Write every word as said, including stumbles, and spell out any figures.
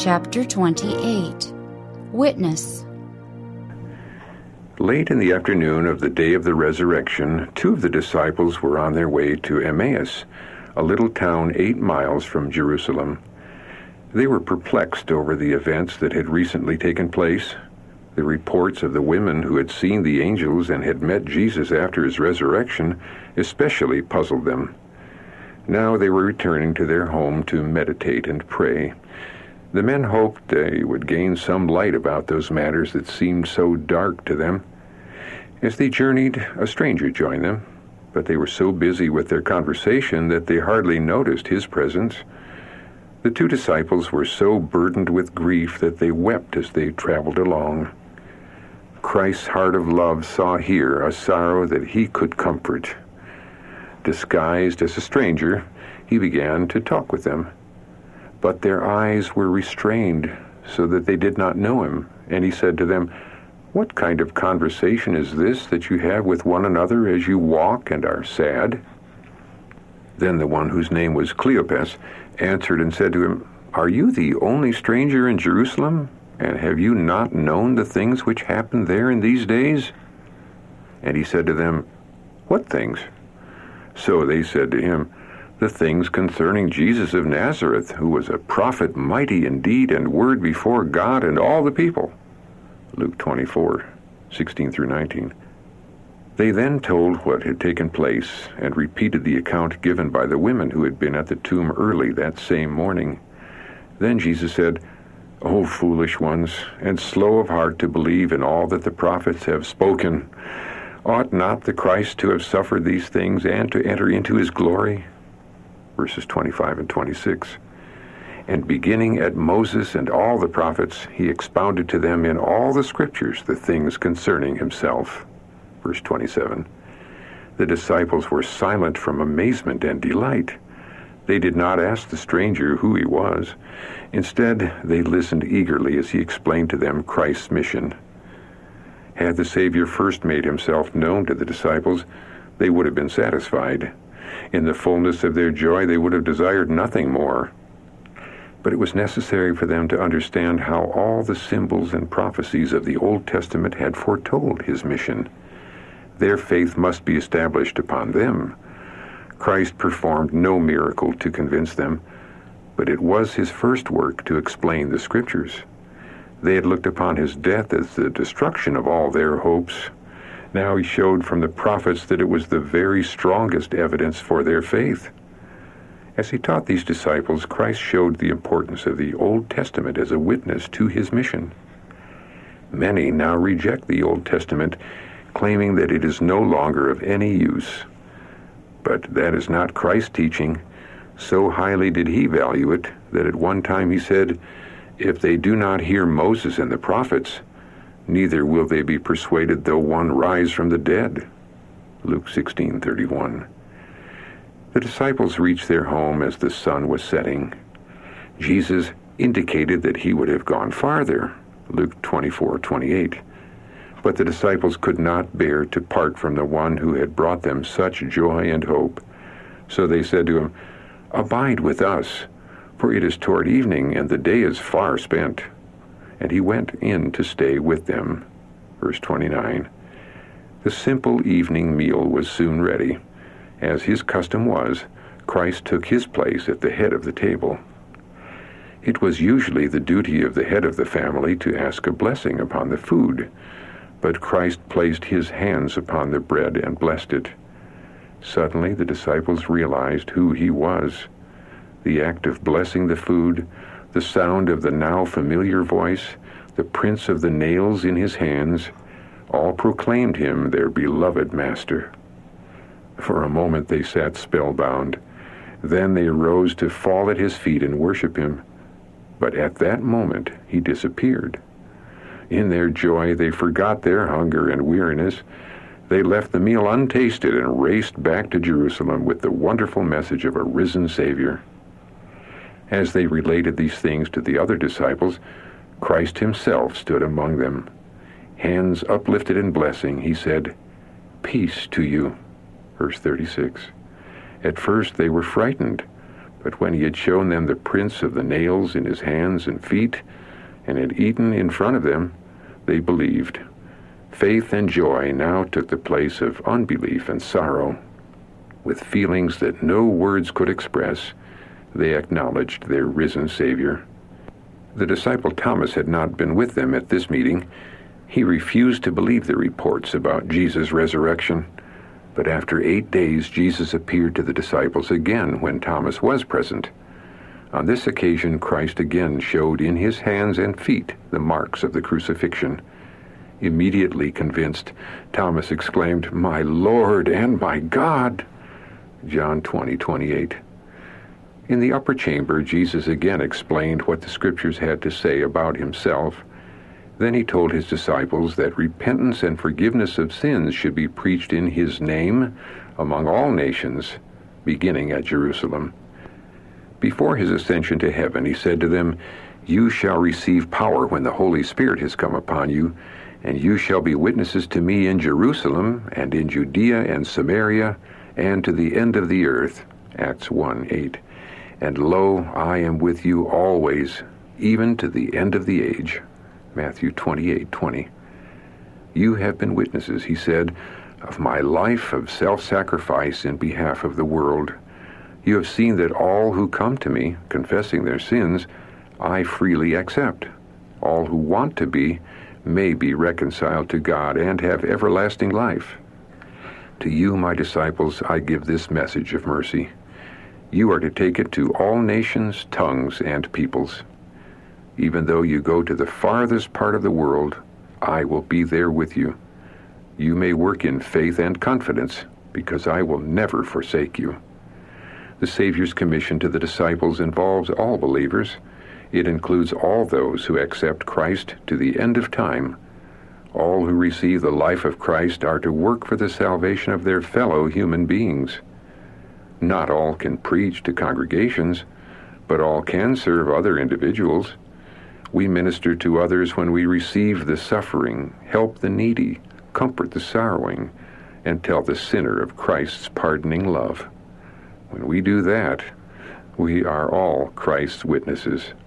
Chapter twenty-eight. Witness. Late in the afternoon of the day of the resurrection, two of the disciples were on their way to Emmaus, a little town eight miles from Jerusalem. They were perplexed over the events that had recently taken place. The reports of the women who had seen the angels and had met Jesus after his resurrection especially puzzled them. Now they were returning to their home to meditate and pray. The men hoped they would gain some light about those matters that seemed so dark to them. As they journeyed, a stranger joined them, but they were so busy with their conversation that they hardly noticed his presence. The two disciples were so burdened with grief that they wept as they traveled along. Christ's heart of love saw here a sorrow that he could comfort. Disguised as a stranger, he began to talk with them. But their eyes were restrained so that they did not know him, and he said to them, "What kind of conversation is this that you have with one another as you walk and are sad?" Then the one whose name was Cleopas answered and said to him, "Are you the only stranger in Jerusalem, and have you not known the things which happened there in these days?" And he said to them, "What things?" So they said to him, "The things concerning Jesus of Nazareth, who was a prophet mighty in deed and word before God and all the people." Luke twenty-four, sixteen through nineteen. They then told what had taken place and repeated the account given by the women who had been at the tomb early that same morning. Then Jesus said, "O foolish ones, and slow of heart to believe in all that the prophets have spoken, ought not the Christ to have suffered these things and to enter into his glory?" Verses twenty-five and twenty-six. And beginning at Moses and all the prophets, he expounded to them in all the scriptures the things concerning himself. Verse twenty-seven. The disciples were silent from amazement and delight. They did not ask the stranger who he was. Instead, they listened eagerly as he explained to them Christ's mission. Had the Savior first made himself known to the disciples, they would have been satisfied. In the fullness of their joy, they would have desired nothing more. But it was necessary for them to understand how all the symbols and prophecies of the Old Testament had foretold his mission. Their faith must be established upon them. Christ performed no miracle to convince them, but it was his first work to explain the Scriptures. They had looked upon his death as the destruction of all their hopes. Now he showed from the prophets that it was the very strongest evidence for their faith. As he taught these disciples, Christ showed the importance of the Old Testament as a witness to his mission. Many now reject the Old Testament, claiming that it is no longer of any use. But that is not Christ's teaching. So highly did he value it that at one time he said, "If they do not hear Moses and the prophets, neither will they be persuaded though one rise from the dead." Luke sixteen thirty-one. The disciples reached their home as the sun was setting. Jesus indicated that he would have gone farther. Luke twenty-four twenty-eight. But the disciples could not bear to part from the one who had brought them such joy and hope. So they said to him, "Abide with us, for it is toward evening, and the day is far spent." And he went in to stay with them. Verse twenty-nine. The simple evening meal was soon ready. As his custom was, Christ took his place at the head of the table. It was usually the duty of the head of the family to ask a blessing upon the food, but Christ placed his hands upon the bread and blessed it. Suddenly the disciples realized who he was. The act of blessing the food, the sound of the now familiar voice, the prints of the nails in his hands, all proclaimed him their beloved master. For a moment they sat spellbound. Then they arose to fall at his feet and worship him. But at that moment he disappeared. In their joy they forgot their hunger and weariness. They left the meal untasted and raced back to Jerusalem with the wonderful message of a risen Savior. As they related these things to the other disciples, Christ himself stood among them. Hands uplifted in blessing, he said, "Peace to you." Verse thirty-six. At first they were frightened, But when he had shown them the prints of the nails in his hands and feet, and had eaten in front of them, they believed. Faith and joy now took the place of unbelief and sorrow. With feelings that no words could express, they acknowledged their risen Savior. The disciple Thomas had not been with them at this meeting. He refused to believe the reports about Jesus' resurrection. But after eight days, Jesus appeared to the disciples again when Thomas was present. On this occasion, Christ again showed in his hands and feet the marks of the crucifixion. Immediately convinced, Thomas exclaimed, "My Lord and my God!" John twenty twenty-eight. In the upper chamber, Jesus again explained what the Scriptures had to say about himself. Then he told his disciples that repentance and forgiveness of sins should be preached in his name among all nations, beginning at Jerusalem. Before his ascension to heaven, he said to them, "You shall receive power when the Holy Spirit has come upon you, and you shall be witnesses to me in Jerusalem and in Judea and Samaria and to the end of the earth." Acts one eight. "And lo, I am with you always, even to the end of the age." Matthew twenty-eight twenty. "You have been witnesses," he said, "of my life of self-sacrifice in behalf of the world. You have seen that all who come to me, confessing their sins, I freely accept. All who want to be may be reconciled to God and have everlasting life. To you, my disciples, I give this message of mercy. You are to take it to all nations, tongues, and peoples. Even though you go to the farthest part of the world, I will be there with you. You may work in faith and confidence, because I will never forsake you." The Savior's commission to the disciples involves all believers. It includes all those who accept Christ to the end of time. All who receive the life of Christ are to work for the salvation of their fellow human beings. Not all can preach to congregations, but all can serve other individuals. We minister to others when we receive the suffering, help the needy, comfort the sorrowing, and tell the sinner of Christ's pardoning love. When we do that, we are all Christ's witnesses.